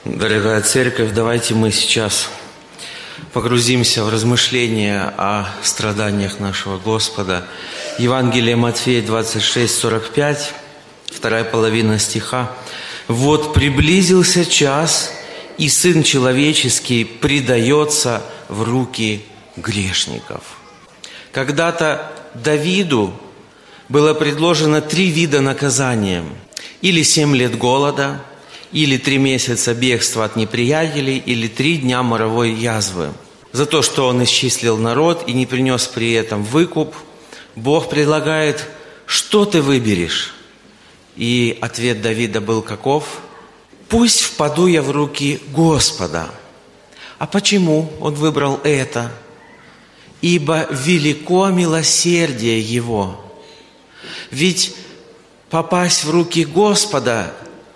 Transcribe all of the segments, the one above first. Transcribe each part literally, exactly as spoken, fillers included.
Дорогая церковь, давайте мы сейчас погрузимся в размышления о страданиях нашего Господа. Евангелие Матфея двадцать шесть сорок пять, вторая половина стиха. «Вот приблизился час, и Сын Человеческий предается в руки грешников». Когда-то Давиду было предложено три вида наказания. Или семь лет голода, или три месяца бегства от неприятелей, или три дня моровой язвы. За то, что он исчислил народ и не принес при этом выкуп, Бог предлагает: что ты выберешь? И ответ Давида был каков? «Пусть впаду я в руки Господа». А почему он выбрал это? «Ибо велико милосердие Его». Ведь попасть в руки Господа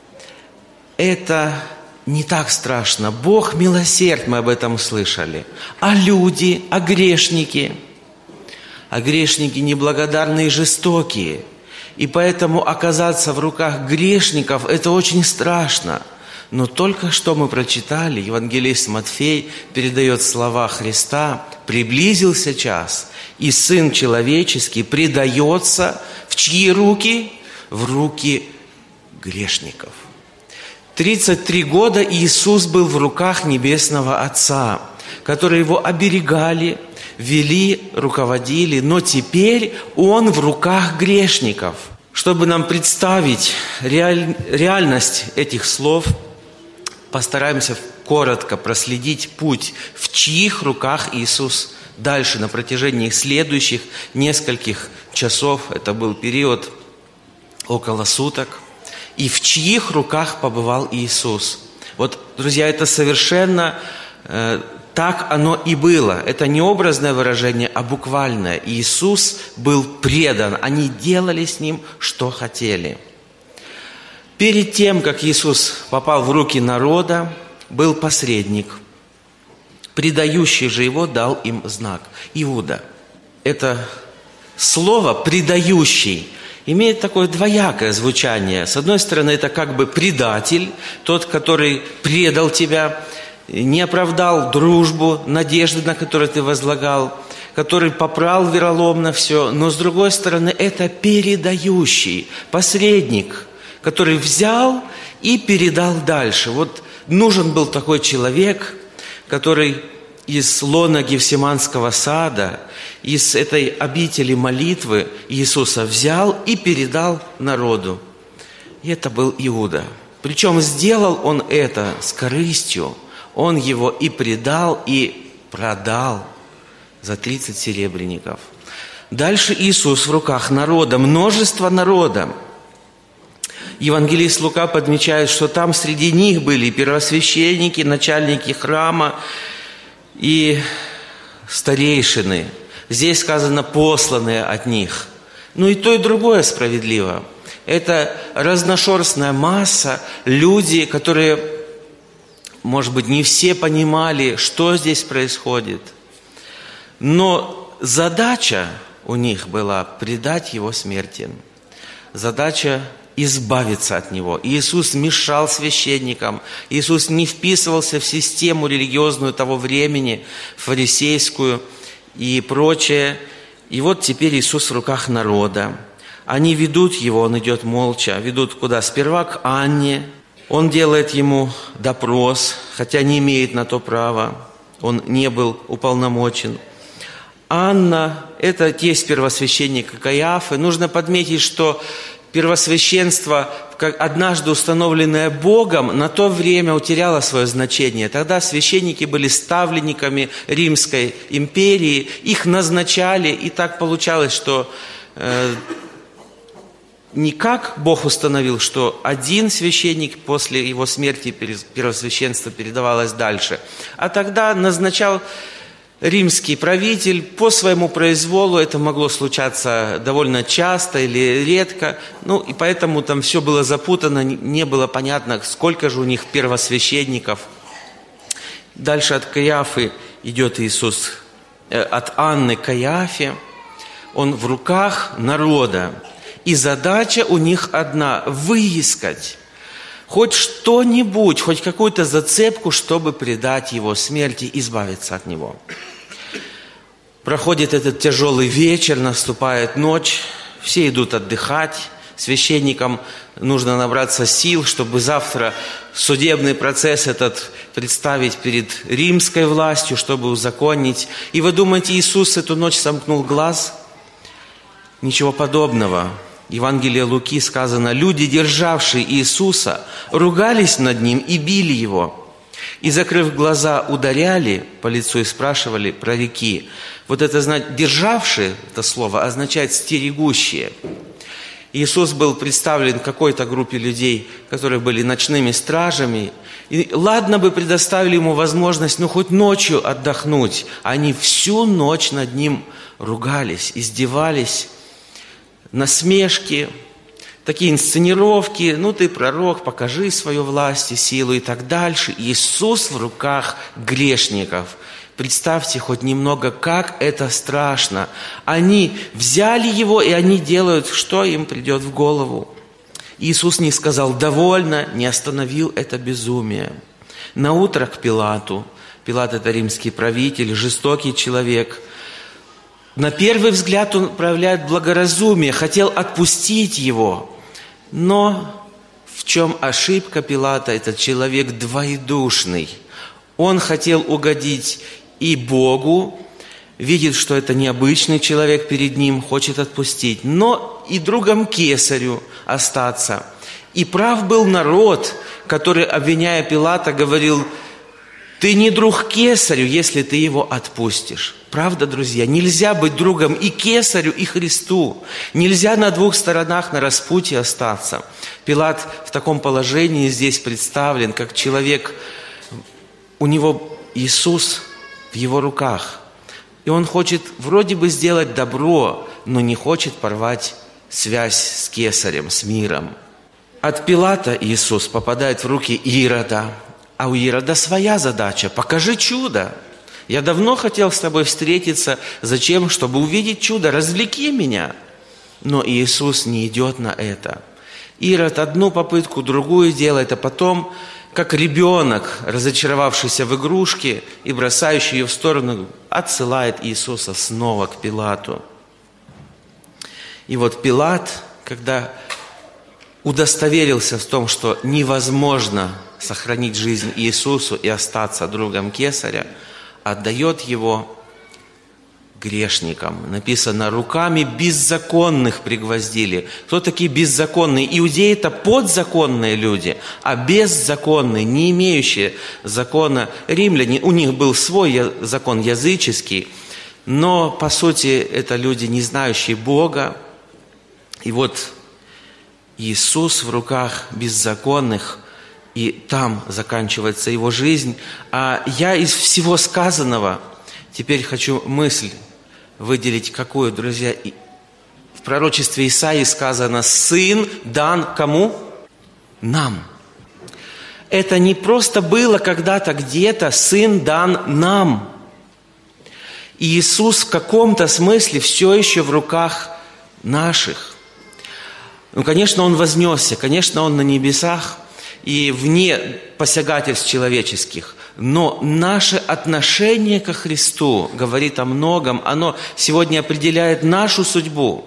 – это не так страшно. Бог милосерд, мы об этом слышали. А люди, а грешники? А грешники неблагодарные и жестокие. И поэтому оказаться в руках грешников – это очень страшно. Но только что мы прочитали, евангелист Матфей передает слова Христа: «Приблизился час, и Сын Человеческий предается в чьи руки? В руки грешников». тридцать три года Иисус был в руках Небесного Отца, которые Его оберегали, вели, руководили, но теперь Он в руках грешников. Чтобы нам представить реаль... реальность этих слов, постараемся коротко проследить путь, в чьих руках Иисус дальше на протяжении следующих нескольких часов, это был период около суток, и в чьих руках побывал Иисус. Вот, друзья, это совершенно э, так оно и было. Это не образное выражение, а буквальное. Иисус был предан, они делали с Ним, что хотели. Перед тем, как Иисус попал в руки народа, был посредник. Предающий же Его дал им знак. Иуда. Это слово «предающий» имеет такое двоякое звучание. С одной стороны, это как бы предатель, тот, который предал тебя, не оправдал дружбу, надежды, на которую ты возлагал, который попрал вероломно все. Но с другой стороны, это передающий, посредник, который взял и передал дальше. Вот нужен был такой человек, который из лона Гефсиманского сада, из этой обители молитвы Иисуса взял и передал народу. И это был Иуда. Причем сделал он это с корыстью. Он его и предал, и продал за тридцать серебряников. Дальше Иисус в руках народа, множество народа. Евангелист Лука подмечает, что там среди них были первосвященники, начальники храма и старейшины. Здесь сказано «посланные от них». Ну и то, и другое справедливо. Это разношерстная масса, люди, которые, может быть, не все понимали, что здесь происходит. Но задача у них была предать Его смерти. Задача избавиться от Него. Иисус мешал священникам. Иисус не вписывался в систему религиозную того времени, фарисейскую и прочее. И вот теперь Иисус в руках народа. Они ведут Его, Он идет молча. Ведут куда? Сперва к Анне. Он делает ему допрос, хотя не имеет на то права. Он не был уполномочен. Анна – это тесть первосвященника Каиафы. Нужно подметить, что первосвященство, как однажды установленное Богом, на то время утеряло свое значение. Тогда священники были ставленниками Римской империи, их назначали, и так получалось, что э, не как Бог установил, что один священник после его смерти первосвященство передавалось дальше, а тогда назначал римский правитель по своему произволу. Это могло случаться довольно часто или редко. Ну, и поэтому там все было запутано, не было понятно, сколько же у них первосвященников. Дальше от Каиафы идет Иисус, э, от Анны к Каиафе. Он в руках народа. И задача у них одна – выискать хоть что-нибудь, хоть какую-то зацепку, чтобы предать его смерти, избавиться от него. Проходит этот тяжелый вечер, наступает ночь, все идут отдыхать. Священникам нужно набраться сил, чтобы завтра судебный процесс этот представить перед римской властью, чтобы узаконить. И вы думаете, Иисус эту ночь сомкнул глаз? Ничего подобного. В Евангелии Луки сказано: люди, державшие Иисуса, ругались над Ним и били Его. И, закрыв глаза, ударяли по лицу и спрашивали про реки. Вот это, значит, державшие, это слово, означает стерегущие. Иисус был представлен какой-то группе людей, которые были ночными стражами. И ладно бы предоставили ему возможность, ну, хоть ночью отдохнуть. Они всю ночь над ним ругались, издевались, насмешки, такие инсценировки. Ну, ты пророк, покажи свою власть и силу и так дальше. Иисус в руках грешников. Представьте хоть немного, как это страшно. Они взяли его, и они делают, что им придет в голову. Иисус не сказал «довольно», не остановил это безумие. Наутро к Пилату. Пилат – это римский правитель, жестокий человек. На первый взгляд он проявляет благоразумие, хотел отпустить его. Но в чем ошибка Пилата? Этот человек двоедушный. Он хотел угодить и Богу, видит, что это необычный человек перед ним, хочет отпустить, но и другом кесарю остаться. И прав был народ, который, обвиняя Пилата, говорил: ты не друг кесарю, если ты его отпустишь. Правда, друзья, нельзя быть другом и кесарю, и Христу. Нельзя на двух сторонах на распутье остаться. Пилат в таком положении здесь представлен, как человек, у него Иисус в его руках. И он хочет вроде бы сделать добро, но не хочет порвать связь с кесарем, с миром. От Пилата Иисус попадает в руки Ирода. А у Ирода своя задача – покажи чудо. Я давно хотел с тобой встретиться. Зачем? Чтобы увидеть чудо. Развлеки меня. Но Иисус не идет на это. Ирод одну попытку, другую делает, а потом, как ребенок, разочаровавшийся в игрушке и бросающий ее в сторону, отсылает Иисуса снова к Пилату. И вот Пилат, когда удостоверился в том, что невозможно сохранить жизнь Иисусу и остаться другом кесаря, отдает его грешникам. Написано: руками беззаконных пригвоздили. Кто такие беззаконные? Иудеи – это подзаконные люди, а беззаконные, не имеющие закона римляне. У них был свой закон языческий, но, по сути, это люди, не знающие Бога. И вот Иисус в руках беззаконных, и там заканчивается его жизнь. А я из всего сказанного теперь хочу мысль выделить какую, друзья. В пророчестве Исаии сказано: «Сын дан кому? Нам». Это не просто было когда-то где-то, Сын дан нам. И Иисус в каком-то смысле все еще в руках наших. Ну, конечно, Он вознесся, конечно, Он на небесах и вне посягательств человеческих. Но наше отношение ко Христу говорит о многом. Оно сегодня определяет нашу судьбу.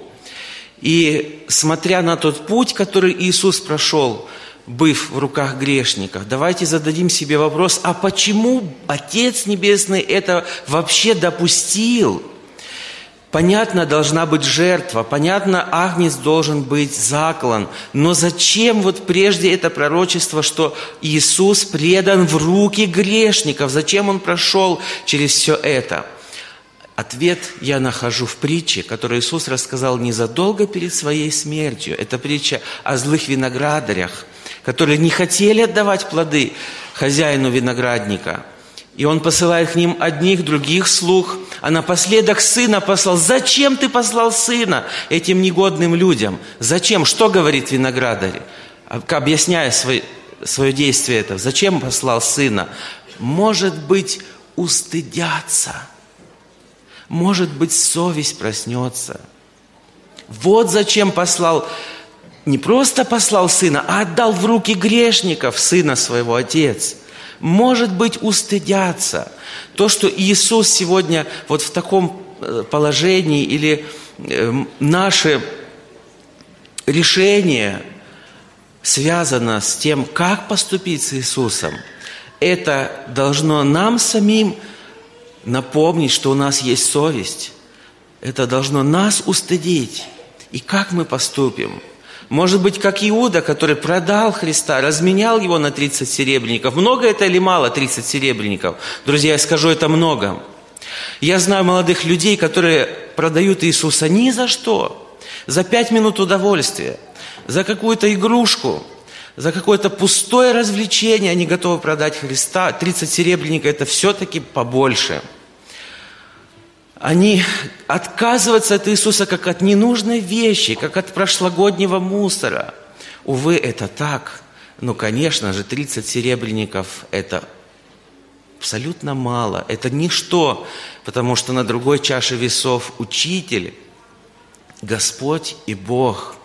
И смотря на тот путь, который Иисус прошел, быв в руках грешников, давайте зададим себе вопрос: а почему Отец Небесный это вообще допустил? Понятно, должна быть жертва, понятно, агнец должен быть заклан. Но зачем вот прежде это пророчество, что Иисус предан в руки грешников? Зачем Он прошел через все это? Ответ я нахожу в притче, которую Иисус рассказал незадолго перед Своей смертью. Это притча о злых виноградарях, которые не хотели отдавать плоды хозяину виноградника. И Он посылает к ним одних, других слуг, а напоследок сына послал. Зачем ты послал сына этим негодным людям? Зачем? Что говорит виноградарь, объясняя свое, свое действие это? Зачем послал сына? Может быть, устыдятся. Может быть, совесть проснется. Вот зачем послал не просто послал Сына, а отдал в руки грешников Сына Своего Отец. Может быть, устыдятся. То, что Иисус сегодня вот в таком положении, или наше решение связано с тем, как поступить с Иисусом, это должно нам самим напомнить, что у нас есть совесть. Это должно нас устыдить. И как мы поступим? Может быть, как Иуда, который продал Христа, разменял его на тридцать серебряников. Много это или мало, тридцать серебряников? Друзья, я скажу, это много. Я знаю молодых людей, которые продают Иисуса ни за что. За пять минут удовольствия, за какую-то игрушку, за какое-то пустое развлечение они готовы продать Христа. тридцать серебряников – это все-таки побольше. Они отказываются от Иисуса как от ненужной вещи, как от прошлогоднего мусора. Увы, это так. Но, конечно же, тридцать серебряников – это абсолютно мало. Это ничто, потому что на другой чаше весов Учитель, Господь и Бог.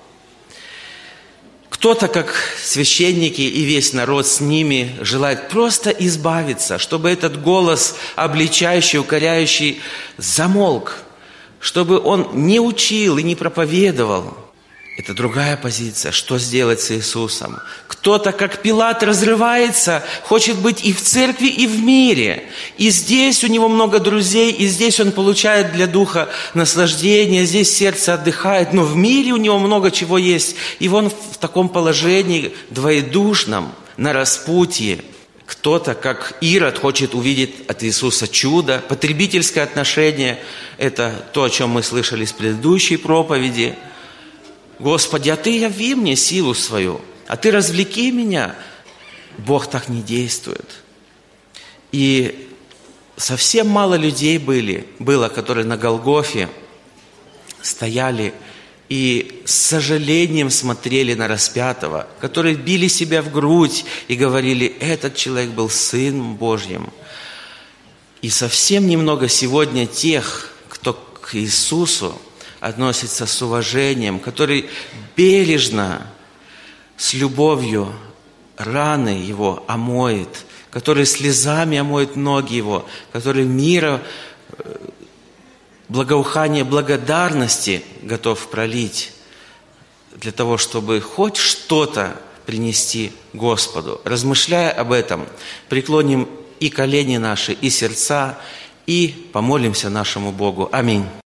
Кто-то, как священники и весь народ с ними, желает просто избавиться, чтобы этот голос, обличающий, укоряющий, замолк, чтобы он не учил и не проповедовал. Это другая позиция. Что сделать с Иисусом? Кто-то, как Пилат, разрывается, хочет быть и в церкви, и в мире. И здесь у него много друзей, и здесь он получает для духа наслаждение, здесь сердце отдыхает, но в мире у него много чего есть. И он в таком положении двоедушном, на распутье. Кто-то, как Ирод, хочет увидеть от Иисуса чудо. Потребительское отношение – это то, о чем мы слышали с предыдущей проповеди. Господи, а Ты яви мне силу свою, а Ты развлеки меня. Бог так не действует. И совсем мало людей были, было, которые на Голгофе стояли и с сожалением смотрели на распятого, которые били себя в грудь и говорили: этот человек был Сыном Божьим. И совсем немного сегодня тех, кто к Иисусу относится с уважением, который бережно, с любовью раны Его омоет, который слезами омоет ноги Его, который мира, благоухание благодарности готов пролить для того, чтобы хоть что-то принести Господу. Размышляя об этом, преклоним и колени наши, и сердца, и помолимся нашему Богу. Аминь.